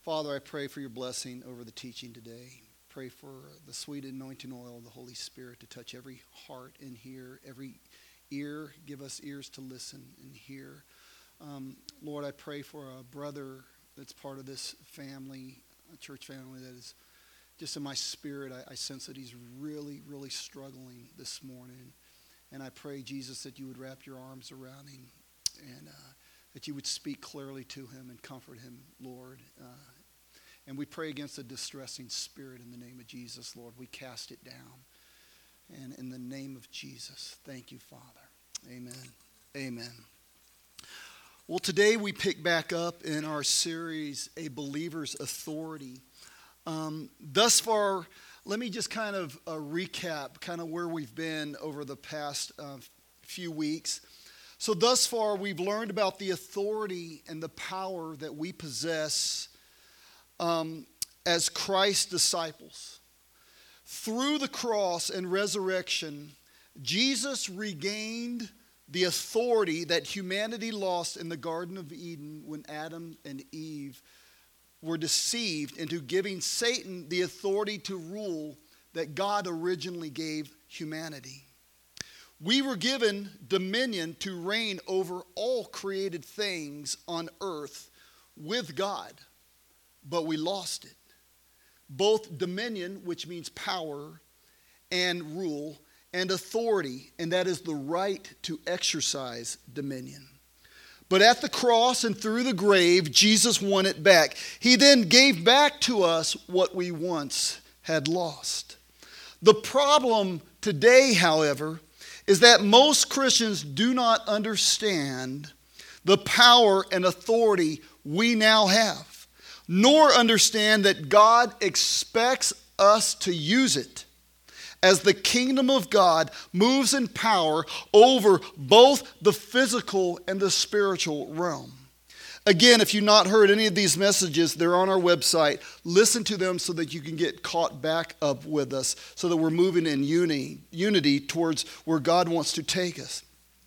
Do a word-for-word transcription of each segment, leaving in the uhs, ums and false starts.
Father, I pray for your blessing over the teaching today. Pray for the sweet anointing oil of the Holy Spirit to touch every heart in here, every ear. Give us ears to listen and hear. Um, Lord, I pray for a brother that's part of this family, a church family that is just in my spirit. I, I sense that he's really, really struggling this morning. And I pray, Jesus, that you would wrap your arms around him and uh, that you would speak clearly to him and comfort him, Lord. Uh, and we pray against a distressing spirit in the name of Jesus, Lord. We cast it down. And in the name of Jesus, thank you, Father. Amen. Amen. Well, today we pick back up in our series, A Believer's Authority. Um, thus far, let me just kind of uh, recap kind of where we've been over the past uh, few weeks. So thus far, we've learned about the authority and the power that we possess um, as Christ's disciples. Through the cross and resurrection, Jesus regained the authority that humanity lost in the Garden of Eden when Adam and Eve were deceived into giving Satan the authority to rule that God originally gave humanity. We were given dominion to reign over all created things on earth with God, but we lost it. Both dominion, which means power, and rule, and authority, and that is the right to exercise dominion. But at the cross and through the grave, Jesus won it back. He then gave back to us what we once had lost. The problem today, however, is that most Christians do not understand the power and authority we now have, nor understand that God expects us to use it as the kingdom of God moves in power over both the physical and the spiritual realm. Again, if you've not heard any of these messages, they're on our website. Listen to them so that you can get caught back up with us, so that we're moving in unity, unity towards where God wants to take us.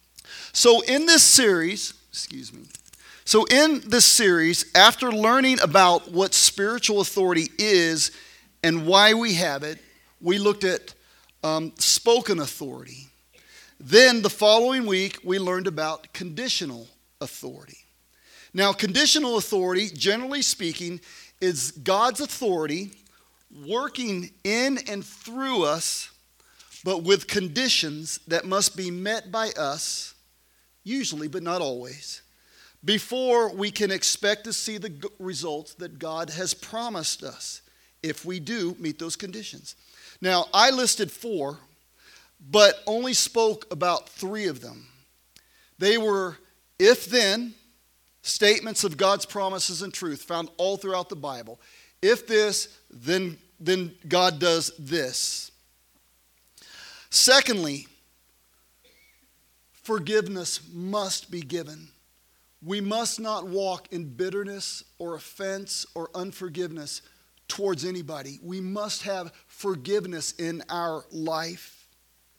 So in this series, excuse me, so in this series, after learning about what spiritual authority is and why we have it, we looked at Um, spoken authority. Then the following week, we learned about conditional authority. Now, conditional authority, generally speaking, is God's authority working in and through us, but with conditions that must be met by us, usually, but not always, before we can expect to see the g- results that God has promised us, if we do meet those conditions. Now, I listed four, but only spoke about three of them. They were if-then statements of God's promises and truth found all throughout the Bible. If this, then, then God does this. Secondly, forgiveness must be given. We must not walk in bitterness or offense or unforgiveness towards anybody. We must have forgiveness in our life.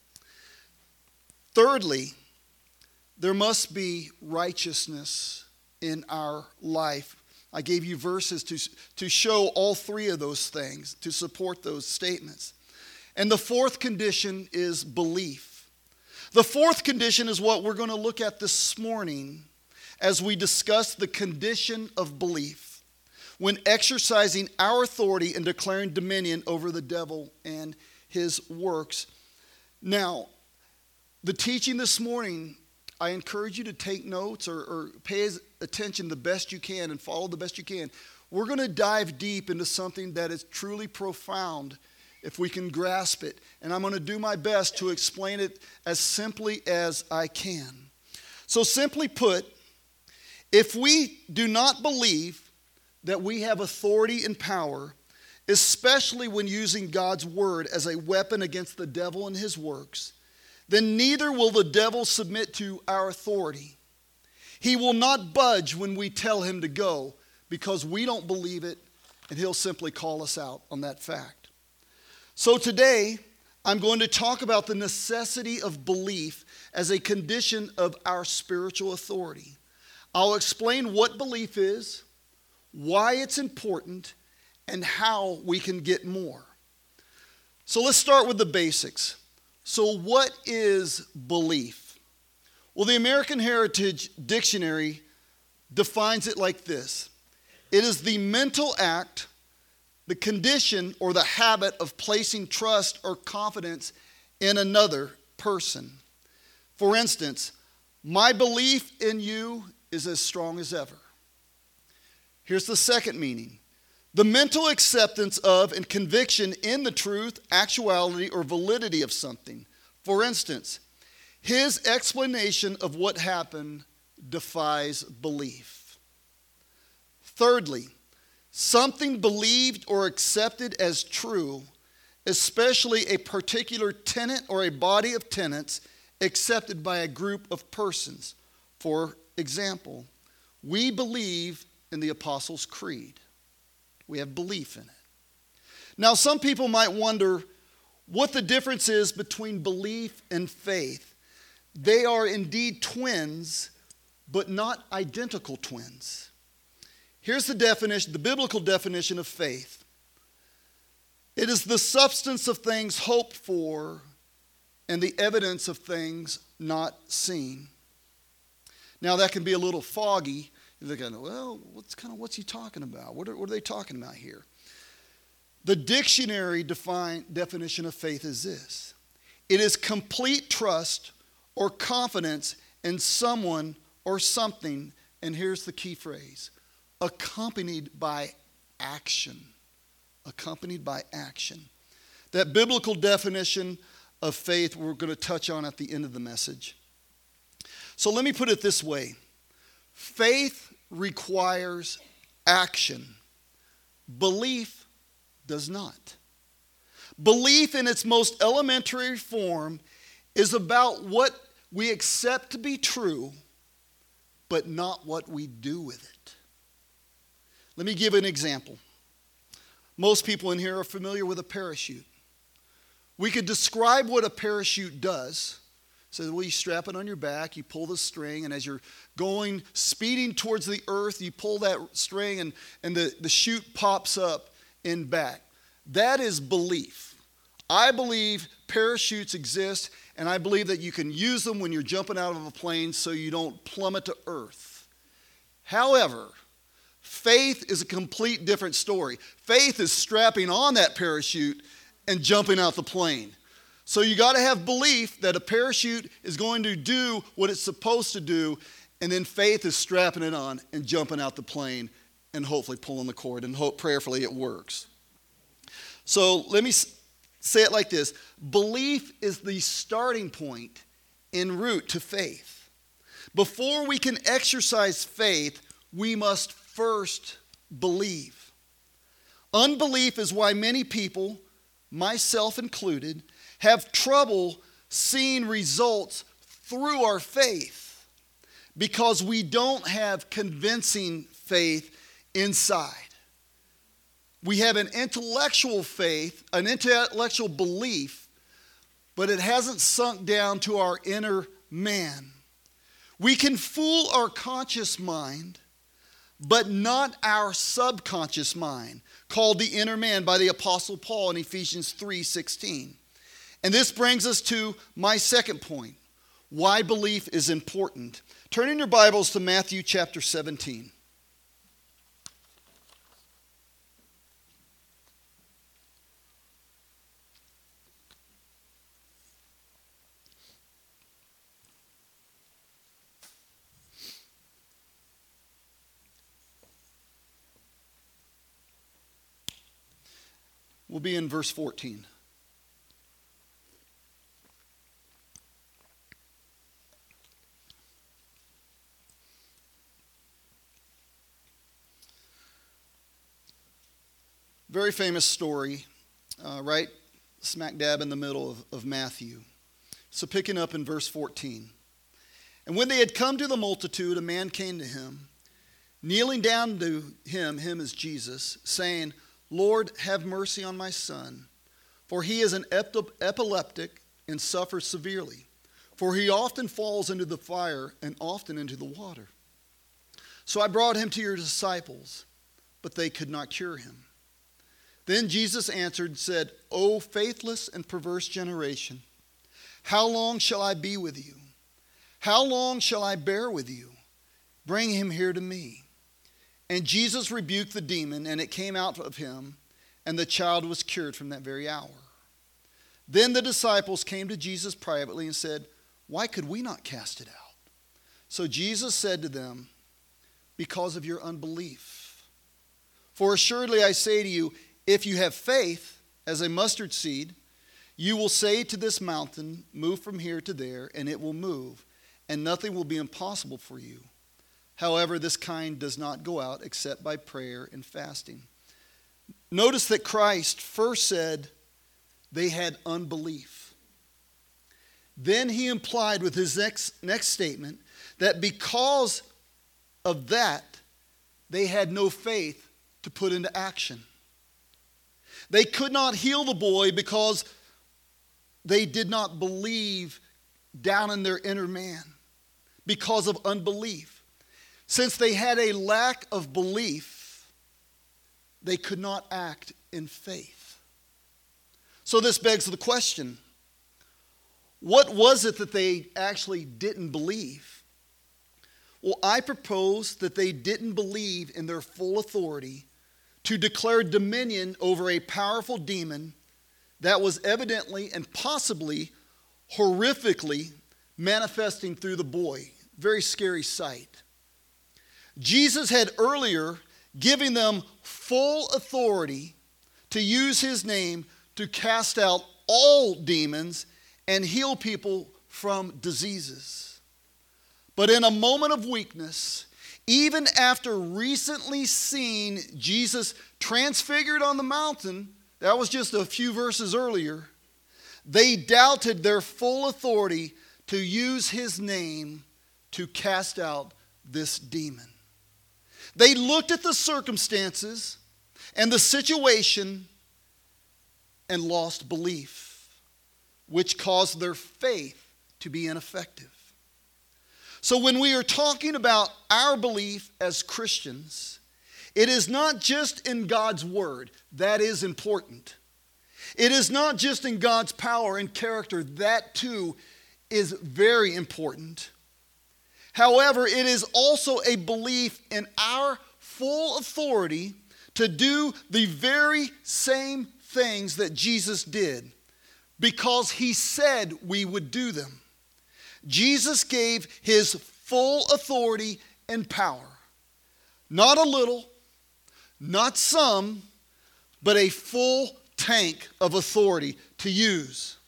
Thirdly, there must be righteousness in our life. I gave you verses to, to show all three of those things, to support those statements. And the fourth condition is belief. The fourth condition is what we're going to look at this morning as we discuss the condition of belief when exercising our authority and declaring dominion over the devil and his works. Now, the teaching this morning, I encourage you to take notes or, or pay attention the best you can and follow the best you can. We're going to dive deep into something that is truly profound if we can grasp it. And I'm going to do my best to explain it as simply as I can. So simply put, if we do not believe that we have authority and power, especially when using God's word as a weapon against the devil and his works, then neither will the devil submit to our authority. He will not budge when we tell him to go because we don't believe it, and he'll simply call us out on that fact. So today, I'm going to talk about the necessity of belief as a condition of our spiritual authority. I'll explain what belief is, why it's important, and how we can get more. So let's start with the basics. So what is belief? Well, the American Heritage Dictionary defines it like this. It is the mental act, the condition, or the habit of placing trust or confidence in another person. For instance, my belief in you is as strong as ever. Here's the second meaning. The mental acceptance of and conviction in the truth, actuality, or validity of something. For instance, his explanation of what happened defies belief. Thirdly, something believed or accepted as true, especially a particular tenet or a body of tenets accepted by a group of persons. For example, we believe in the Apostles' Creed. We have belief in it. Now, some people might wonder what the difference is between belief and faith. They are indeed twins, but not identical twins. Here's the definition, the biblical definition of faith. It is the substance of things hoped for and the evidence of things not seen. Now, that can be a little foggy. You're going, well, what's kind of what's he talking about? What are, what are they talking about here? The dictionary define, definition of faith is this. It is complete trust or confidence in someone or something, and here's the key phrase, accompanied by action. Accompanied by action. That biblical definition of faith we're going to touch on at the end of the message. So let me put it this way. Faith requires action. Belief does not. Belief in its most elementary form is about what we accept to be true, but not what we do with it. Let me give an example. Most people in here are familiar with a parachute. We could describe what a parachute does. So, well, you strap it on your back, you pull the string, and as you're going, speeding towards the earth, you pull that string, and, and the, the chute pops up in back. That is belief. I believe parachutes exist, and I believe that you can use them when you're jumping out of a plane so you don't plummet to earth. However, faith is a complete different story. Faith is strapping on that parachute and jumping out the plane. So you got to have belief that a parachute is going to do what it's supposed to do, and then faith is strapping it on and jumping out the plane and hopefully pulling the cord, and hope prayerfully it works. So let me say it like this. Belief is the starting point en route to faith. Before we can exercise faith, we must first believe. Unbelief is why many people, myself included, have trouble seeing results through our faith because we don't have convincing faith inside. We have an intellectual faith, an intellectual belief, but it hasn't sunk down to our inner man. We can fool our conscious mind, but not our subconscious mind, called the inner man by the Apostle Paul in Ephesians three sixteen. And this brings us to my second point, why belief is important. Turn in your Bibles to Matthew chapter seventeen. We'll be in verse fourteen. Very famous story, uh, right smack dab in the middle of, of Matthew. So picking up in verse fourteen. And when they had come to the multitude, a man came to him, kneeling down to him, him is Jesus, saying, Lord, have mercy on my son, for he is an epileptic and suffers severely. For he often falls into the fire and often into the water. So I brought him to your disciples, but they could not cure him. Then Jesus answered and said, O faithless and perverse generation, how long shall I be with you? How long shall I bear with you? Bring him here to me. And Jesus rebuked the demon, and it came out of him, and the child was cured from that very hour. Then the disciples came to Jesus privately and said, Why could we not cast it out? So Jesus said to them, Because of your unbelief. For assuredly I say to you, if you have faith as a mustard seed, you will say to this mountain, Move from here to there, and it will move, and nothing will be impossible for you. However, this kind does not go out except by prayer and fasting. Notice that Christ first said they had unbelief. Then he implied with his next, next statement that because of that, they had no faith to put into action. They could not heal the boy because they did not believe down in their inner man because of unbelief. Since they had a lack of belief, they could not act in faith. So this begs the question, what was it that they actually didn't believe? Well, I propose that they didn't believe in their full authority to declare dominion over a powerful demon that was evidently and possibly horrifically manifesting through the boy. Very scary sight. Jesus had earlier given them full authority to use his name to cast out all demons and heal people from diseases. But in a moment of weakness, even after recently seeing Jesus transfigured on the mountain, that was just a few verses earlier, they doubted their full authority to use his name to cast out this demon. They looked at the circumstances and the situation and lost belief, which caused their faith to be ineffective. So when we are talking about our belief as Christians, it is not just in God's word. That is important. It is not just in God's power and character. That too is very important. However, it is also a belief in our full authority to do the very same things that Jesus did because he said we would do them. Jesus gave his full authority and power. Not a little, not some, but a full tank of authority to use.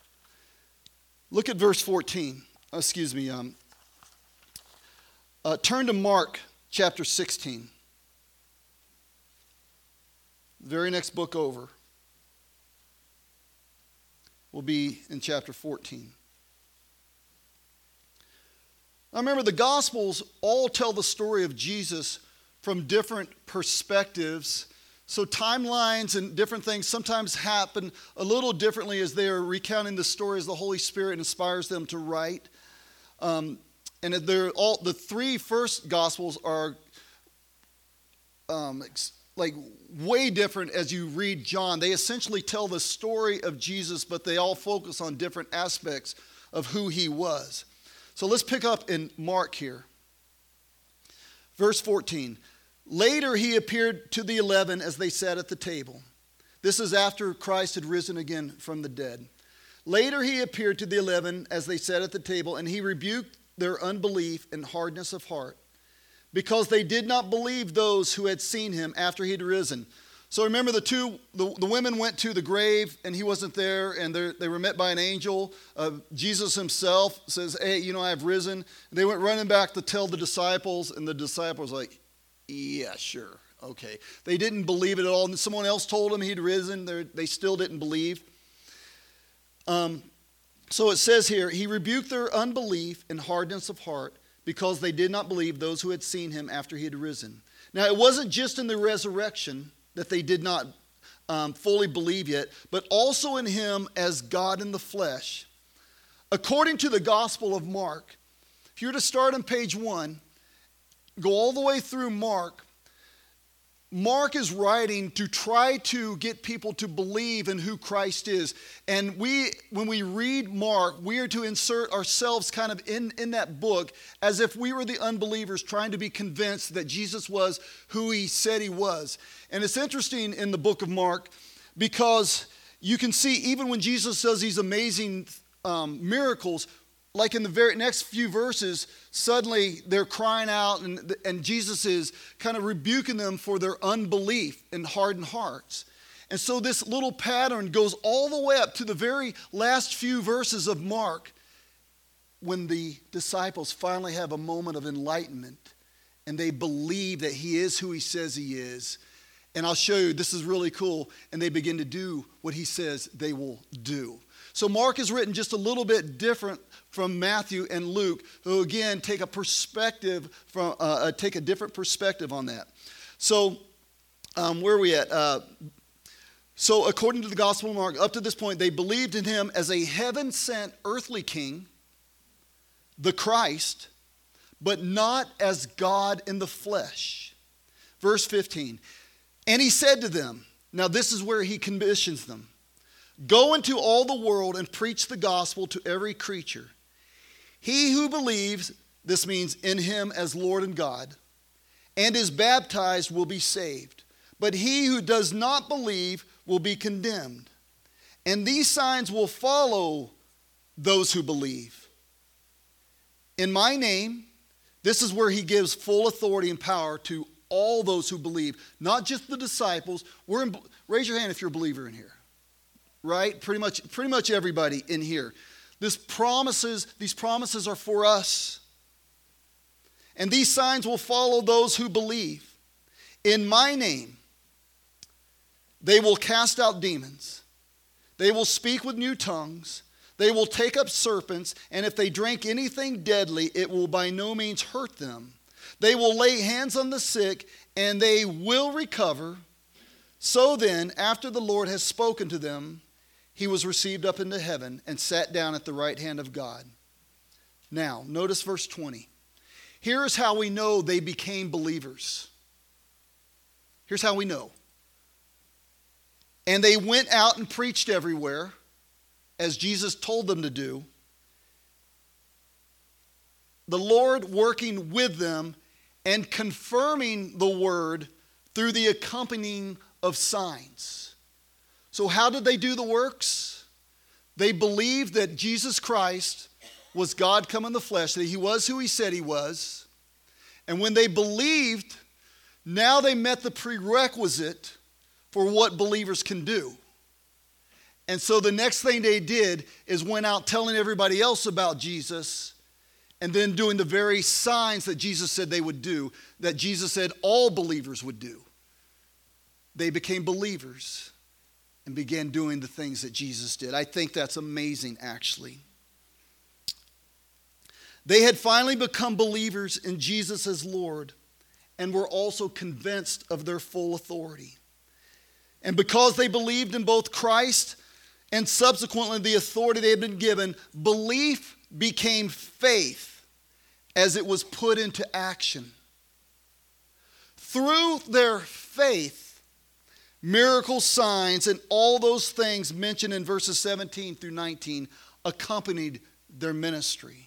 Look at verse fourteen. Oh, excuse me. Um, uh, turn to Mark chapter sixteen. The very next book over will be in chapter fourteen. Now remember, the Gospels all tell the story of Jesus from different perspectives. So timelines and different things sometimes happen a little differently as they are recounting the story as the Holy Spirit inspires them to write. Um, and they're all the three first Gospels are um, like way different as you read John. They essentially tell the story of Jesus, but they all focus on different aspects of who he was. So let's pick up in Mark here. Verse fourteen. Later he appeared to the eleven as they sat at the table. This is after Christ had risen again from the dead. Later he appeared to the eleven as they sat at the table, and he rebuked their unbelief and hardness of heart, because they did not believe those who had seen him after he had risen. So remember, the two, the, the women went to the grave, and he wasn't there, and they were met by an angel. Uh, Jesus himself says, hey, you know, I have risen. And they went running back to tell the disciples, and the disciples were like, yeah, sure, okay. They didn't believe it at all. And someone else told them he'd risen. They're, they still didn't believe. Um, so it says here, he rebuked their unbelief and hardness of heart because they did not believe those who had seen him after he had risen. Now, it wasn't just in the resurrection that they did not um, fully believe yet, but also in him as God in the flesh. According to the Gospel of Mark, if you were to start on page one, go all the way through Mark, Mark is writing to try to get people to believe in who Christ is. And we, when we read Mark, we are to insert ourselves kind of in, in that book as if we were the unbelievers trying to be convinced that Jesus was who he said he was. And it's interesting in the book of Mark because you can see even when Jesus does these amazing um, miracles, like in the very next few verses, suddenly they're crying out and, and Jesus is kind of rebuking them for their unbelief and hardened hearts. And so this little pattern goes all the way up to the very last few verses of Mark when the disciples finally have a moment of enlightenment and they believe that he is who he says he is. And I'll show you, this is really cool. And they begin to do what he says they will do. So Mark is written just a little bit different from Matthew and Luke, who again take a perspective from uh, take a different perspective on that. So um, where are we at? Uh, so according to the Gospel of Mark, up to this point, they believed in him as a heaven-sent earthly king, the Christ, but not as God in the flesh. Verse fifteen, and he said to them, now this is where he commissions them, go into all the world and preach the gospel to every creature. He who believes, this means in him as Lord and God, and is baptized will be saved. But he who does not believe will be condemned. And these signs will follow those who believe. In my name, this is where he gives full authority and power to all those who believe, not just the disciples. We're in, raise your hand if you're a believer in here. Right? Pretty much, pretty much everybody in here. This promises, these promises are for us. And these signs will follow those who believe. In my name, they will cast out demons. They will speak with new tongues. They will take up serpents. And if they drink anything deadly, it will by no means hurt them. They will lay hands on the sick, and they will recover. So then, after the Lord has spoken to them, he was received up into heaven and sat down at the right hand of God. Now, notice verse twenty. Here is how we know they became believers. Here's how we know. And they went out and preached everywhere, as Jesus told them to do, the Lord working with them and confirming the word through the accompanying of signs. So how did they do the works? They believed that Jesus Christ was God come in the flesh, that he was who he said he was. And when they believed, now they met the prerequisite for what believers can do. And so the next thing they did is went out telling everybody else about Jesus and then doing the very signs that Jesus said they would do, that Jesus said all believers would do. They became believers and began doing the things that Jesus did. I think that's amazing, actually. They had finally become believers in Jesus as Lord and were also convinced of their full authority. And because they believed in both Christ and subsequently the authority they had been given, belief became faith as it was put into action. Through their faith, miracles, signs, and all those things mentioned in verses seventeen through nineteen accompanied their ministry.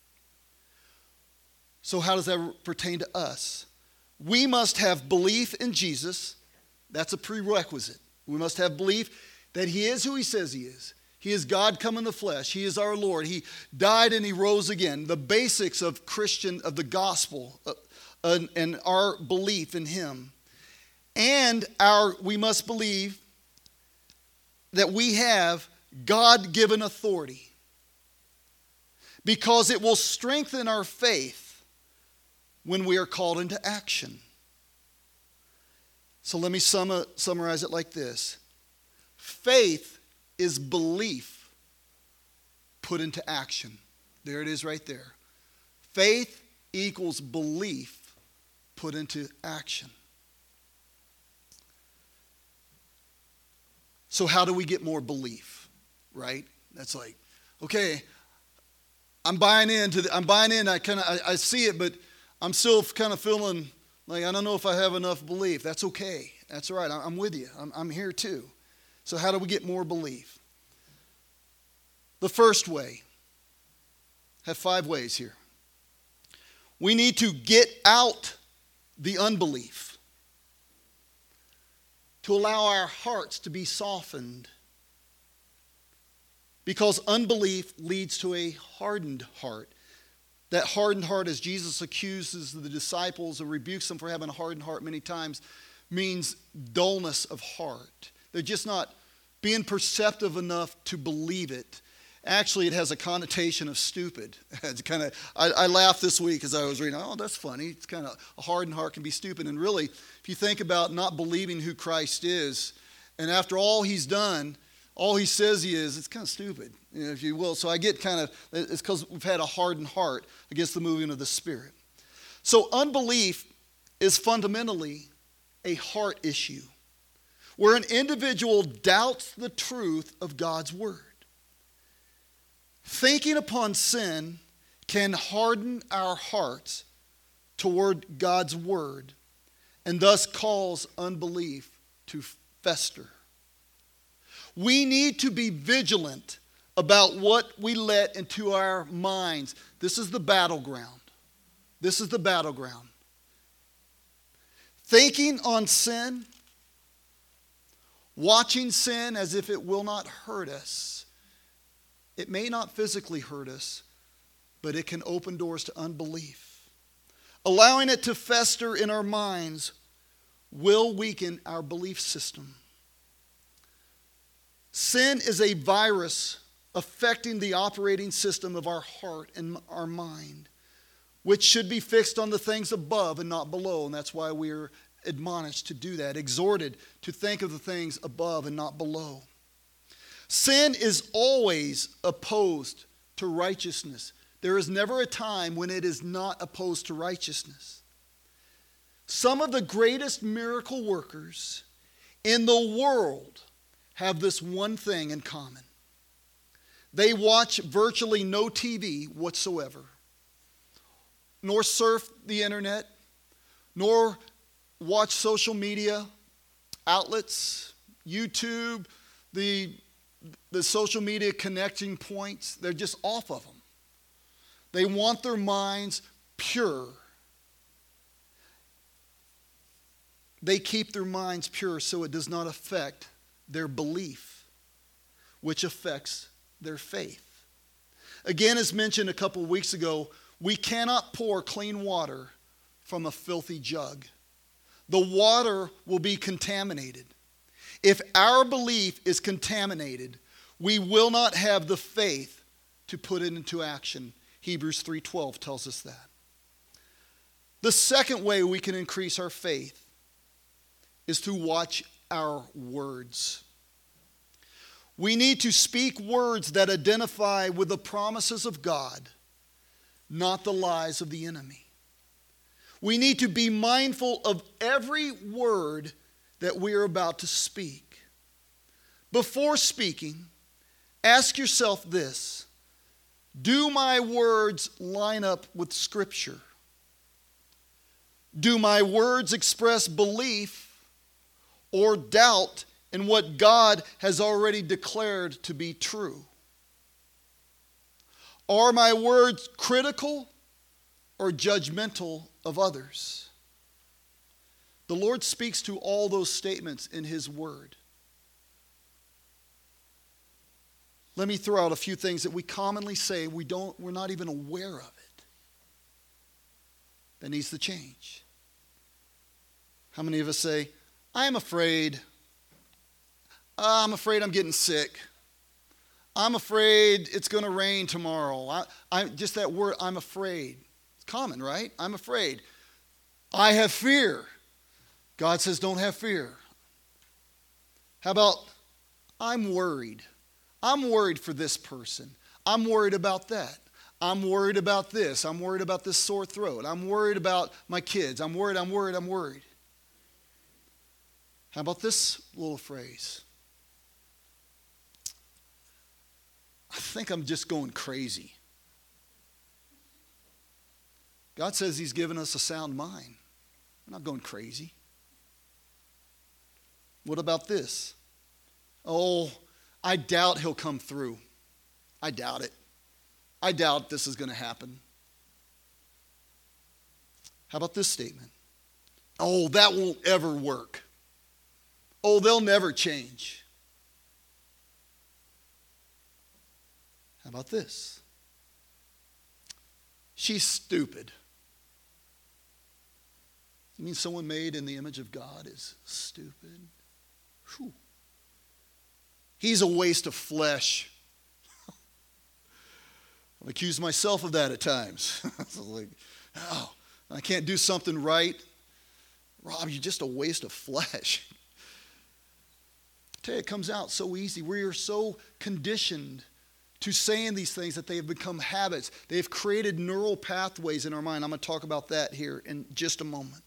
So how does that pertain to us? We must have belief in Jesus. That's a prerequisite. We must have belief that he is who he says he is. He is God come in the flesh. He is our Lord. He died and he rose again. The basics of Christian, of the gospel, uh, and, and our belief in him. And our, we must believe that we have God-given authority because it will strengthen our faith when we are called into action. So let me sum, summarize it like this. Faith is belief put into action. There it is right there. Faith equals belief put into action. So how do we get more belief, right? That's like, okay, I'm buying into the, I'm buying in. I kind of I, I see it, but I'm still kind of feeling Like, I don't know if I have enough belief. That's okay. That's all right. I'm with you. I'm, I'm here too. So how do we get more belief? The first way, have five ways here. We need to get out the unbelief, to allow our hearts to be softened, because unbelief leads to a hardened heart. That hardened heart, as Jesus accuses the disciples and rebukes them for having a hardened heart many times, means dullness of heart. They're just not being perceptive enough to believe it. Actually, it has a connotation of stupid. It's kind of, I, I laughed this week as I was reading, oh, that's funny. It's kind of, a hardened heart can be stupid. And really, if you think about not believing who Christ is, and after all he's done, all he says he is, it's kind of stupid, you know, if you will. So I get kind of, it's because we've had a hardened heart against the moving of the Spirit. So unbelief is fundamentally a heart issue, where an individual doubts the truth of God's word. Thinking upon sin can harden our hearts toward God's word and thus cause unbelief to fester. We need to be vigilant about what we let into our minds. This is the battleground. This is the battleground. Thinking on sin, watching sin as if it will not hurt us. It may not physically hurt us, but it can open doors to unbelief. Allowing it to fester in our minds will weaken our belief system. Sin is a virus affecting the operating system of our heart and our mind, which should be fixed on the things above and not below. And that's why we're admonished to do that, exhorted to think of the things above and not below. Sin is always opposed to righteousness. There is never a time when it is not opposed to righteousness. Some of the greatest miracle workers in the world have this one thing in common. They watch virtually no T V whatsoever, nor surf the internet, nor watch social media outlets, YouTube, the the social media connecting points. They're just off of them. They want their minds pure. They keep their minds pure so it does not affect their belief, which affects their faith. Again, as mentioned a couple of weeks ago, we cannot pour clean water from a filthy jug. The water will be contaminated. If our belief is contaminated, we will not have the faith to put it into action. Hebrews three twelve tells us that. The second way we can increase our faith is to watch our words. We need to speak words that identify with the promises of God, not the lies of the enemy. We need to be mindful of every word that we are about to speak. Before speaking, ask yourself this: do my words line up with Scripture? Do my words express belief or doubt in what God has already declared to be true? Are my words critical or judgmental of others? The Lord speaks to all those statements in His Word. Let me throw out a few things that we commonly say we don't, we're not even aware of it. That needs to change. How many of us say, I'm afraid. I'm afraid I'm getting sick. I'm afraid it's going to rain tomorrow. I, I, just that word, I'm afraid. It's common, right? I'm afraid. I have fear. God says, don't have fear. How about, I'm worried. I'm worried for this person. I'm worried about that. I'm worried about this. I'm worried about this sore throat. I'm worried about my kids. I'm worried, I'm worried, I'm worried. How about this little phrase? I think I'm just going crazy. God says He's given us a sound mind. We're not going crazy. What about this? Oh, I doubt he'll come through. I doubt it. I doubt this is going to happen. How about this statement? Oh, that won't ever work. Oh, they'll never change. How about this? She's stupid. You mean someone made in the image of God is stupid? Whew. He's a waste of flesh. I accuse myself of that at times. It's like, oh, I can't do something right. Rob, you're just a waste of flesh. I tell you, it comes out so easy. We are so conditioned to saying these things that they have become habits. They have created neural pathways in our mind. I'm going to talk about that here in just a moment.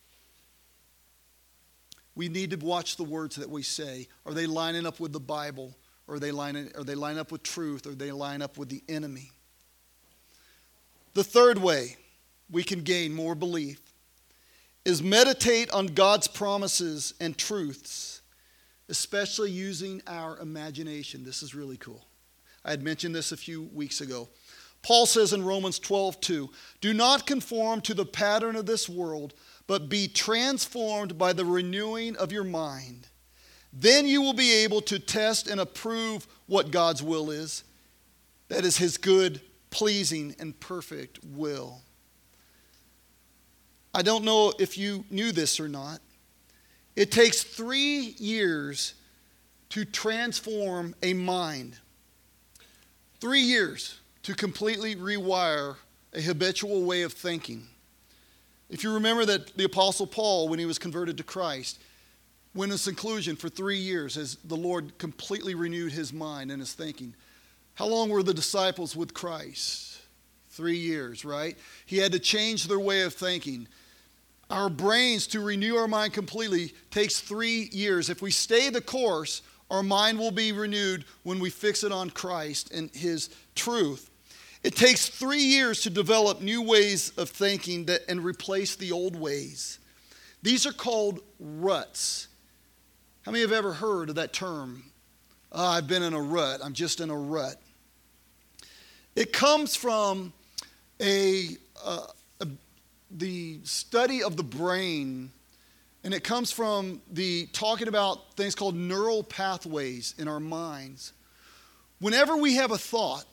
We need to watch the words that we say. Are they lining up with the Bible? Or are they lining, are they line up with truth? Or are they line up with the enemy? The third way we can gain more belief is meditate on God's promises and truths, especially using our imagination. This is really cool. I had mentioned this a few weeks ago. Paul says in Romans twelve two, do not conform to the pattern of this world, but be transformed by the renewing of your mind. Then you will be able to test and approve what God's will is. That is his good, pleasing, and perfect will. I don't know if you knew this or not. It takes three years to transform a mind. Three years to completely rewire a habitual way of thinking. If you remember that the Apostle Paul, when he was converted to Christ, went in seclusion for three years as the Lord completely renewed his mind and his thinking. How long were the disciples with Christ? Three years, right? He had to change their way of thinking. Our brains, to renew our mind completely, takes three years. If we stay the course, our mind will be renewed when we fix it on Christ and his truth. It takes three years to develop new ways of thinking that, and replace the old ways. These are called ruts. How many have ever heard of that term? Oh, I've been in a rut. I'm just in a rut. It comes from a, uh, a the study of the brain, and it comes from the talking about things called neural pathways in our minds. Whenever we have a thought,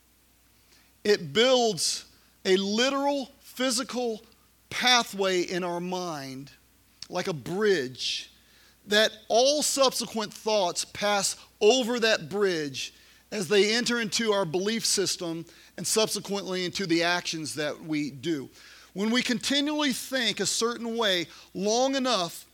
it builds a literal physical pathway in our mind, like a bridge, that all subsequent thoughts pass over that bridge as they enter into our belief system and subsequently into the actions that we do. When we continually think a certain way long enough,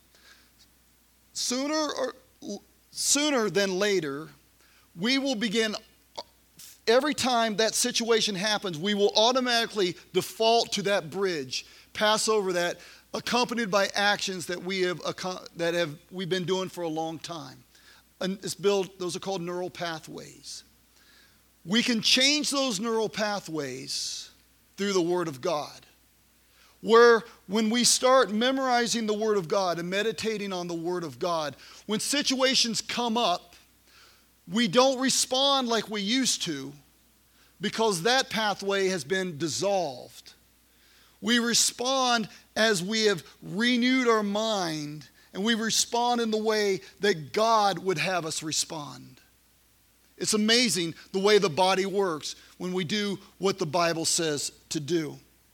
sooner or sooner than later, we will begin, every time that situation happens, we will automatically default to that bridge, pass over that, accompanied by actions that we have that have we've been doing for a long time. And it's built, those are called neural pathways. We can change those neural pathways through the Word of God. Where when we start memorizing the Word of God and meditating on the Word of God, when situations come up, we don't respond like we used to because that pathway has been dissolved. We respond as we have renewed our mind, and we respond in the way that God would have us respond. It's amazing the way the body works when we do what the Bible says to do.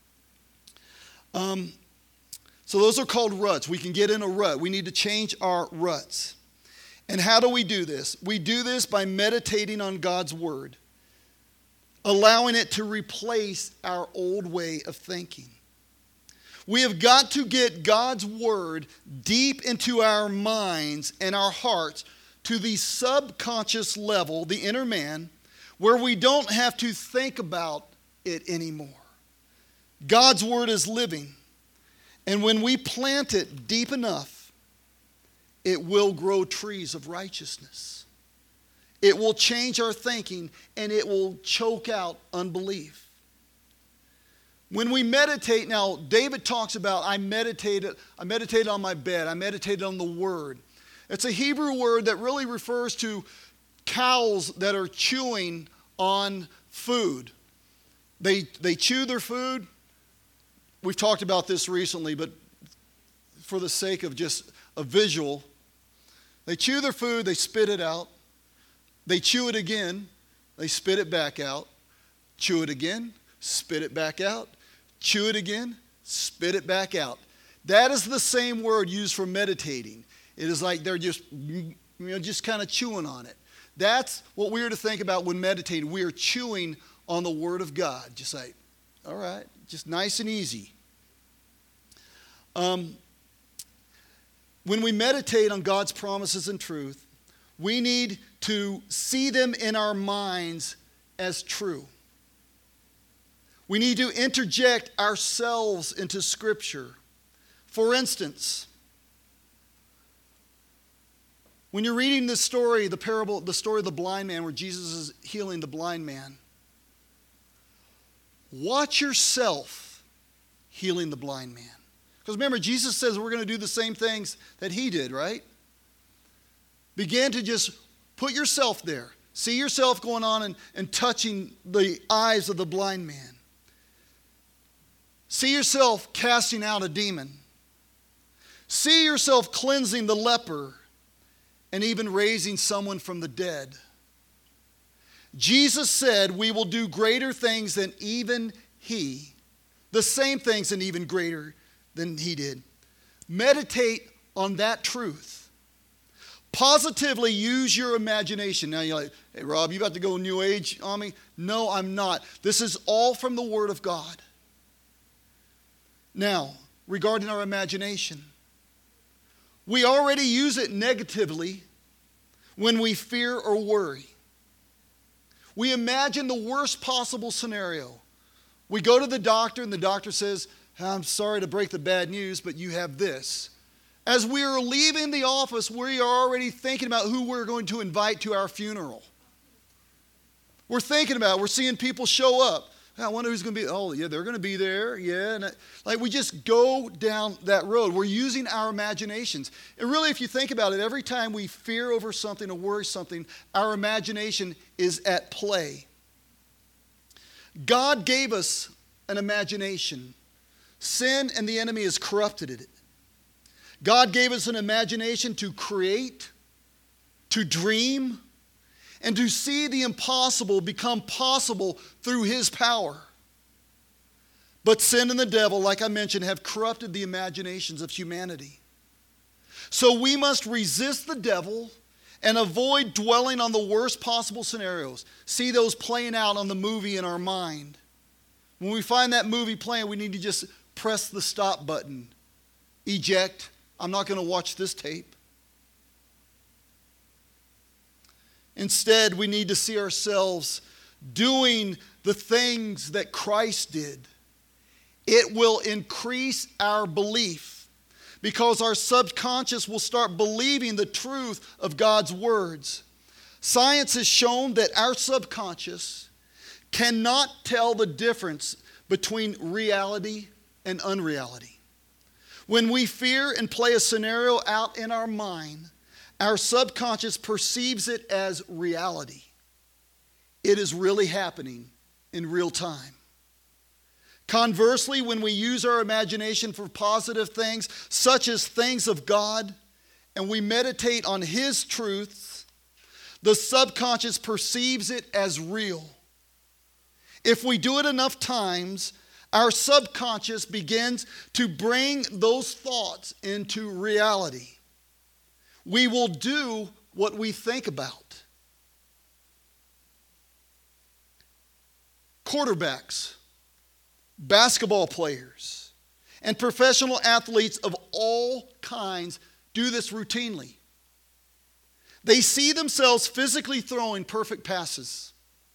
Um, so those are called ruts. We can get in a rut. We need to change our ruts. And how do we do this? We do this by meditating on God's Word, allowing it to replace our old way of thinking. We have got to get God's Word deep into our minds and our hearts to the subconscious level, the inner man, where we don't have to think about it anymore. God's Word is living, and when we plant it deep enough, it will grow trees of righteousness. It will change our thinking, and it will choke out unbelief. When we meditate, now David talks about, I meditated, I meditated on my bed, I meditated on the word. It's a Hebrew word that really refers to cows that are chewing on food. They, they chew their food. We've talked about this recently, but for the sake of just a visual, they chew their food, they spit it out. They chew it again, they spit it back out. Chew it again, spit it back out. Chew it again, spit it back out. That is the same word used for meditating. It is like they're just, you know, just kind of chewing on it. That's what we are to think about when meditating. We are chewing on the Word of God. Just like, all right, just nice and easy. Um, when we meditate on God's promises and truth, we need to see them in our minds as true. We need to interject ourselves into Scripture. For instance, when you're reading this story, the parable, the story of the blind man, where Jesus is healing the blind man, watch yourself healing the blind man. Because remember, Jesus says we're going to do the same things that he did, right? Begin to just put yourself there. See yourself going on and, and touching the eyes of the blind man. See yourself casting out a demon. See yourself cleansing the leper and even raising someone from the dead. Jesus said we will do greater things than even he. The same things and even greater than he did. Meditate on that truth. Positively use your imagination. Now you're like, hey Rob, you about to go New Age on me? No, I'm not. This is all from the Word of God. Now, regarding our imagination, we already use it negatively when we fear or worry. We imagine the worst possible scenario. We go to the doctor and the doctor says, I'm sorry to break the bad news, but you have this. As we are leaving the office, we are already thinking about who we're going to invite to our funeral. We're thinking about it. We're seeing people show up. I wonder who's going to be. Oh, yeah, they're going to be there. Yeah. And like we just go down that road. We're using our imaginations. And really, if you think about it, every time we fear over something or worry something, our imagination is at play. God gave us an imagination. Sin and the enemy has corrupted it. God gave us an imagination to create, to dream, and to see the impossible become possible through his power. But sin and the devil, like I mentioned, have corrupted the imaginations of humanity. So we must resist the devil and avoid dwelling on the worst possible scenarios. See those playing out on the movie in our mind. When we find that movie playing, we need to just press the stop button. Eject. I'm not going to watch this tape. Instead, we need to see ourselves doing the things that Christ did. It will increase our belief because our subconscious will start believing the truth of God's words. Science has shown that our subconscious cannot tell the difference between reality and unreality. When we fear and play a scenario out in our mind, our subconscious perceives it as reality. It is really happening in real time. Conversely, when we use our imagination for positive things, such as things of God, and we meditate on His truths, the subconscious perceives it as real. If we do it enough times, our subconscious begins to bring those thoughts into reality. We will do what we think about. Quarterbacks, basketball players, and professional athletes of all kinds do this routinely. They see themselves physically throwing perfect passes,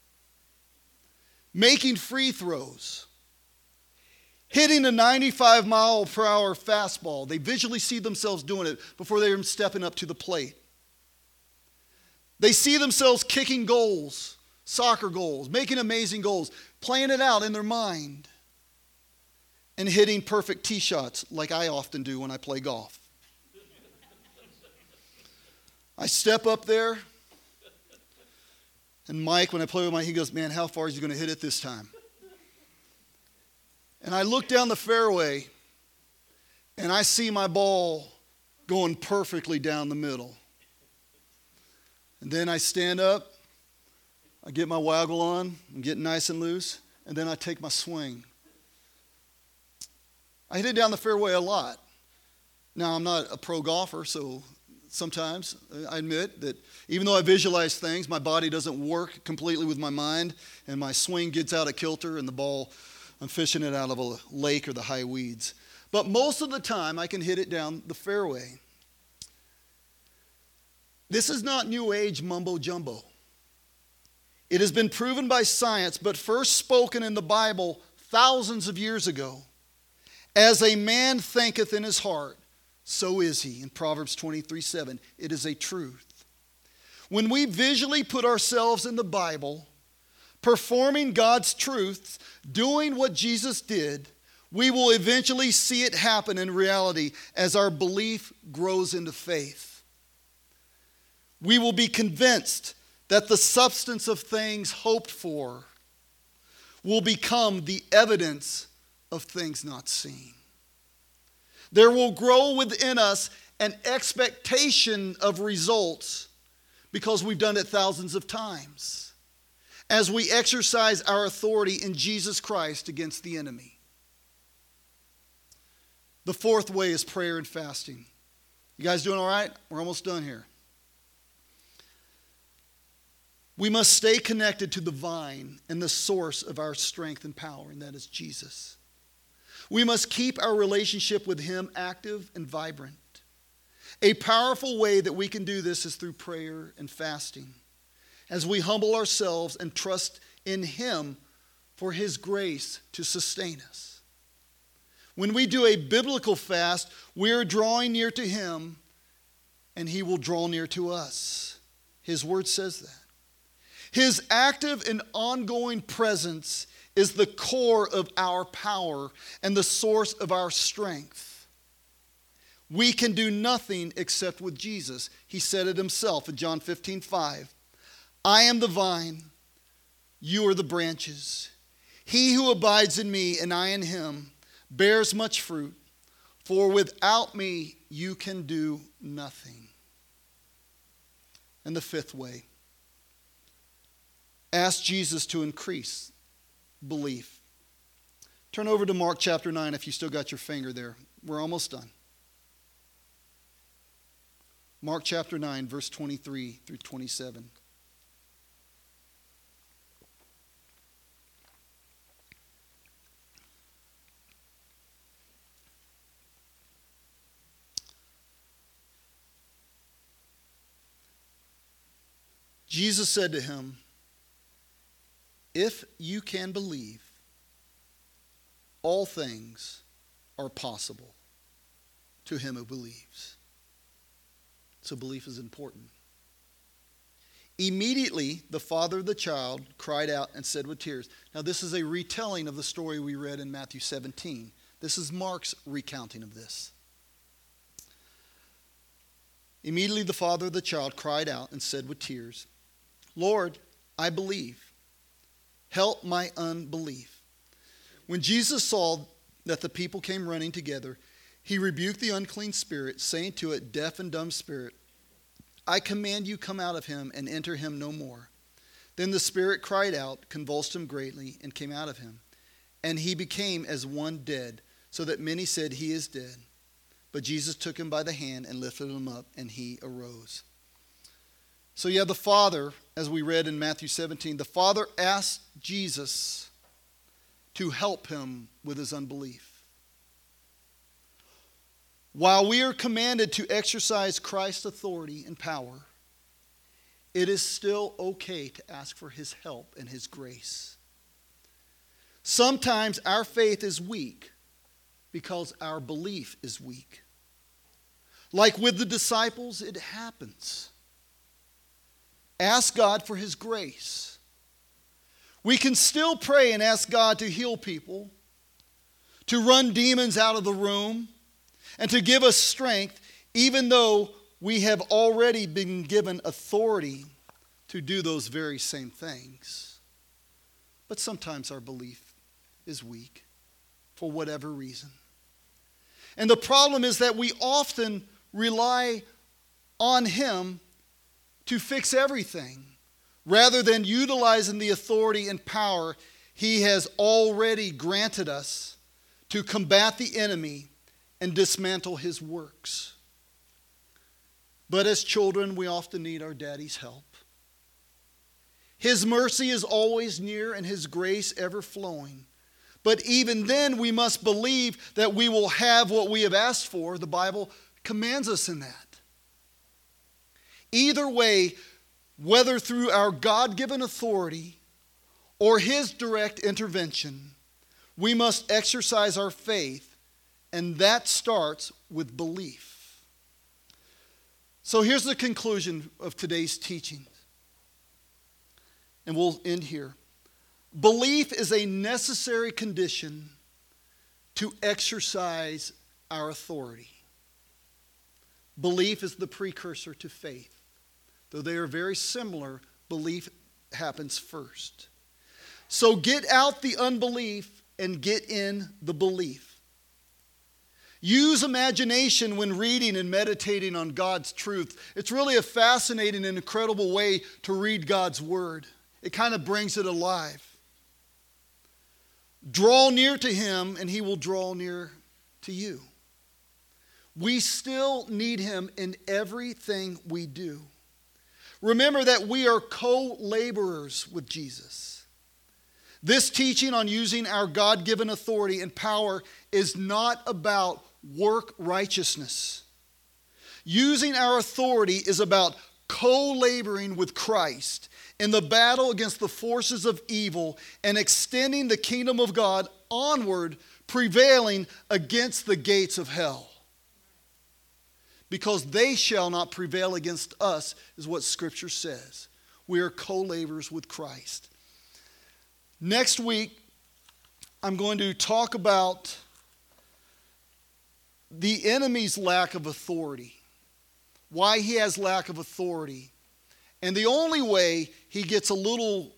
making free throws, hitting a ninety-five mile per hour fastball. They visually see themselves doing it before they're stepping up to the plate. They see themselves kicking goals, soccer goals, making amazing goals, playing it out in their mind. and hitting perfect tee shots like I often do when I play golf. I step up there, and Mike, when I play with Mike, he goes, man, how far is he going to hit it this time? And I look down the fairway, and I see my ball going perfectly down the middle. And then I stand up, I get my waggle on, I'm getting nice and loose, and then I take my swing. I hit it down the fairway a lot. Now, I'm not a pro golfer, so sometimes I admit that even though I visualize things, my body doesn't work completely with my mind, and my swing gets out of kilter, and the ball, I'm fishing it out of a lake or the high weeds. But most of the time, I can hit it down the fairway. This is not New Age mumbo jumbo. It has been proven by science, but first spoken in the Bible thousands of years ago. As a man thinketh in his heart, so is he, in Proverbs twenty-three seven. It is a truth. When we visually put ourselves in the Bible, performing God's truths, doing what Jesus did, we will eventually see it happen in reality as our belief grows into faith. We will be convinced that the substance of things hoped for will become the evidence of things not seen. There will grow within us an expectation of results because we've done it thousands of times as we exercise our authority in Jesus Christ against the enemy. The fourth way is prayer and fasting. You guys doing all right? We're almost done here. We must stay connected to the vine and the source of our strength and power, and that is Jesus. We must keep our relationship with him active and vibrant. A powerful way that we can do this is through prayer and fasting, as we humble ourselves and trust in him for his grace to sustain us. When we do a biblical fast, we are drawing near to him, and he will draw near to us. His word says that. His active and ongoing presence is the core of our power and the source of our strength. We can do nothing except with Jesus. He said it himself in John fifteen five. I am the vine, you are the branches. He who abides in me and I in him bears much fruit, for without me you can do nothing. And the fifth way, ask Jesus to increase belief. Turn over to Mark chapter nine if you still got your finger there. We're almost done. Mark chapter nine, verse twenty-three through twenty-seven. Jesus said to him, if you can believe, all things are possible to him who believes. So belief is important. Immediately, the father of the child cried out and said with tears. Now, this is a retelling of the story we read in Matthew seventeen. This is Mark's recounting of this. Immediately, the father of the child cried out and said with tears, Lord, I believe. Help my unbelief. When Jesus saw that the people came running together, he rebuked the unclean spirit, saying to it, deaf and dumb spirit, I command you, come out of him and enter him no more. Then the spirit cried out, convulsed him greatly, and came out of him. And he became as one dead, so that many said, he is dead. But Jesus took him by the hand and lifted him up, and he arose. So yeah, the Father, as we read in Matthew seventeen, the Father asked Jesus to help him with his unbelief. While we are commanded to exercise Christ's authority and power, it is still okay to ask for his help and his grace. Sometimes our faith is weak because our belief is weak. Like with the disciples, it happens. Ask God for his grace. We can still pray and ask God to heal people, to run demons out of the room, and to give us strength, even though we have already been given authority to do those very same things. But sometimes our belief is weak for whatever reason. And the problem is that we often rely on Him to fix everything, rather than utilizing the authority and power He has already granted us to combat the enemy and dismantle his works. But as children, we often need our daddy's help. His mercy is always near and His grace ever flowing. But even then, we must believe that we will have what we have asked for. The Bible commands us in that. Either way, whether through our God-given authority or His direct intervention, we must exercise our faith, and that starts with belief. So here's the conclusion of today's teaching, and we'll end here. Belief is a necessary condition to exercise our authority. Belief is the precursor to faith. Though they are very similar, belief happens first. So get out the unbelief and get in the belief. Use imagination when reading and meditating on God's truth. It's really a fascinating and incredible way to read God's Word. It kind of brings it alive. Draw near to Him and He will draw near to you. We still need Him in everything we do. Remember that we are co-laborers with Jesus. This teaching on using our God-given authority and power is not about work righteousness. Using our authority is about co-laboring with Christ in the battle against the forces of evil and extending the kingdom of God onward, prevailing against the gates of hell. Because they shall not prevail against us, is what Scripture says. We are co-laborers with Christ. Next week, I'm going to talk about the enemy's lack of authority. Why he has lack of authority. And the only way he gets a little,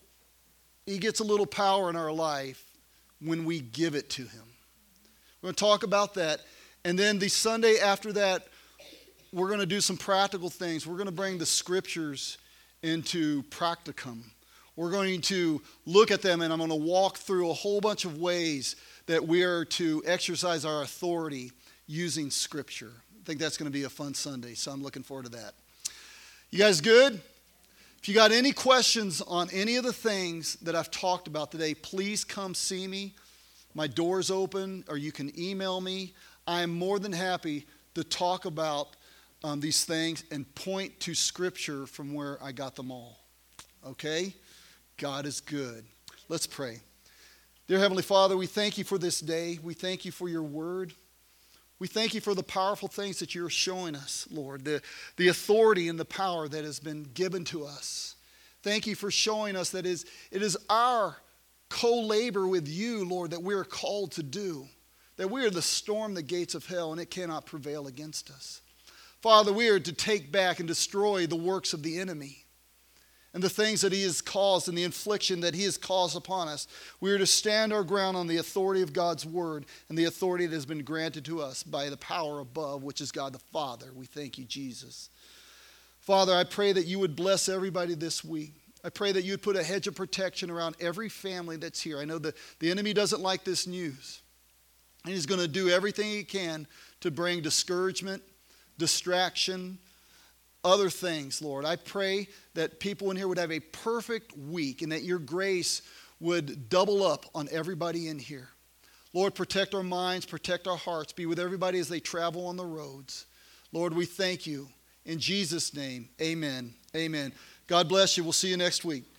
he gets a little power in our life when we give it to him. We're going to talk about that. And then the Sunday after that, we're going to do some practical things. We're going to bring the Scriptures into practicum. We're going to look at them, and I'm going to walk through a whole bunch of ways that we are to exercise our authority using Scripture. I think that's going to be a fun Sunday, so I'm looking forward to that. You guys good? If you got any questions on any of the things that I've talked about today, please come see me. My door's open, or you can email me. I am more than happy to talk about um, these things and point to Scripture from where I got them all. Okay? God is good. Let's pray. Dear Heavenly Father, we thank you for this day. We thank you for your word. We thank you for the powerful things that you're showing us, Lord, the, the authority and the power that has been given to us. Thank you for showing us that is, it is our co-labor with you, Lord, that we are called to do, that we are to storm the gates of hell and it cannot prevail against us. Father, we are to take back and destroy the works of the enemy and the things that he has caused and the infliction that he has caused upon us. We are to stand our ground on the authority of God's word and the authority that has been granted to us by the power above, which is God the Father. We thank you, Jesus. Father, I pray that you would bless everybody this week. I pray that you would put a hedge of protection around every family that's here. I know that the enemy doesn't like this news. And he's going to do everything he can to bring discouragement, distraction, other things, Lord. I pray that people in here would have a perfect week and that your grace would double up on everybody in here. Lord, protect our minds, protect our hearts, be with everybody as they travel on the roads. Lord, we thank you. In Jesus' name, amen. Amen. God bless you. We'll see you next week.